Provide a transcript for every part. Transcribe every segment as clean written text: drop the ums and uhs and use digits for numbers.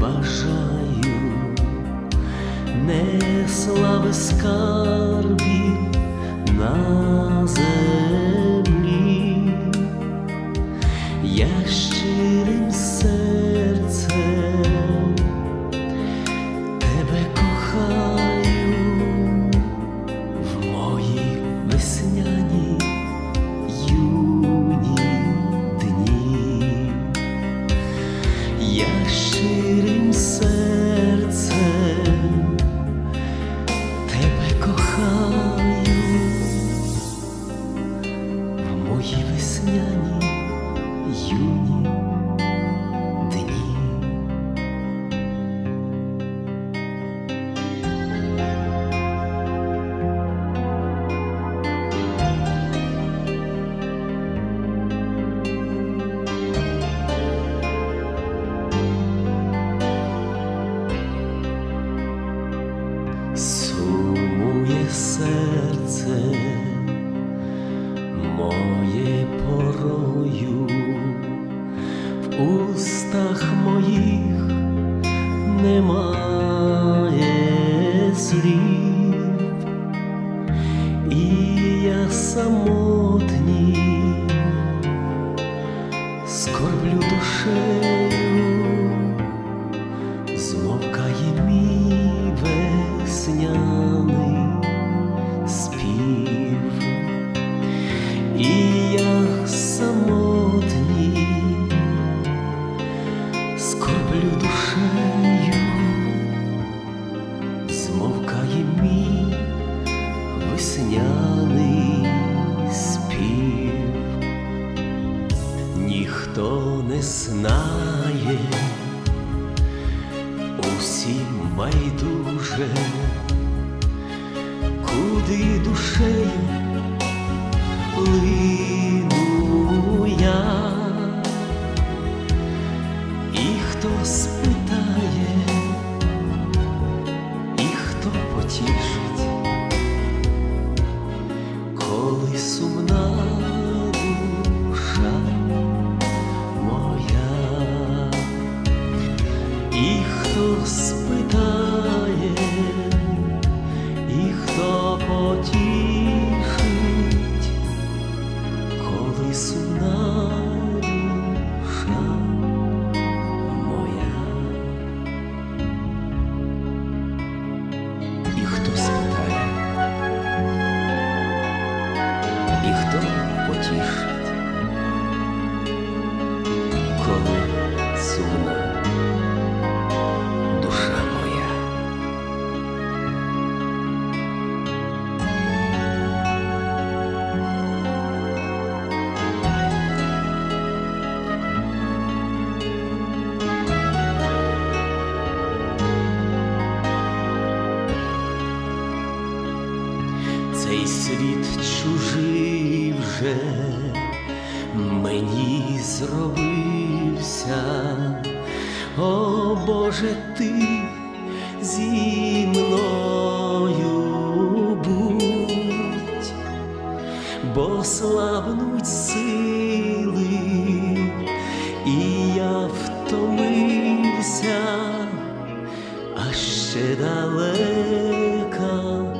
бажаю не слави скарбів на землі, я щирим серцем тебе кохаю в мої весняні юні дні. Я щирим серцем тебе кохаю в мої весняні юні дні. Сумує серце моє порою, в устах моїх немає слів, і я самотній скорблю душею, змовкає мій весняний спів, і я самотній скорблю душею, змовкає мій весняний спів. Ніхто не знає, усім байдуже, куди душею лину я, і хто спитає, і хто потішить, коли сумна душа моя, і хто спитає, і хто потішить, коли сумна душа моя. І хто спитає, і хто потішить, коли сумна душа моя. Цей світ чужий вже мені зробився, о Боже, ти зі мною будь, бо слабнуть сили, і я втомився, а ще далека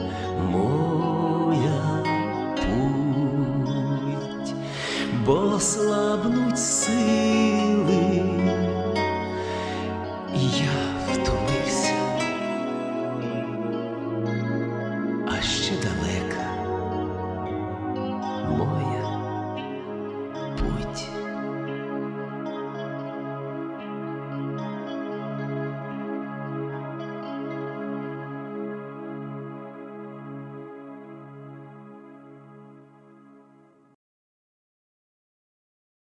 моя путь, бо слабнуть сили, і я втомився, а ще далека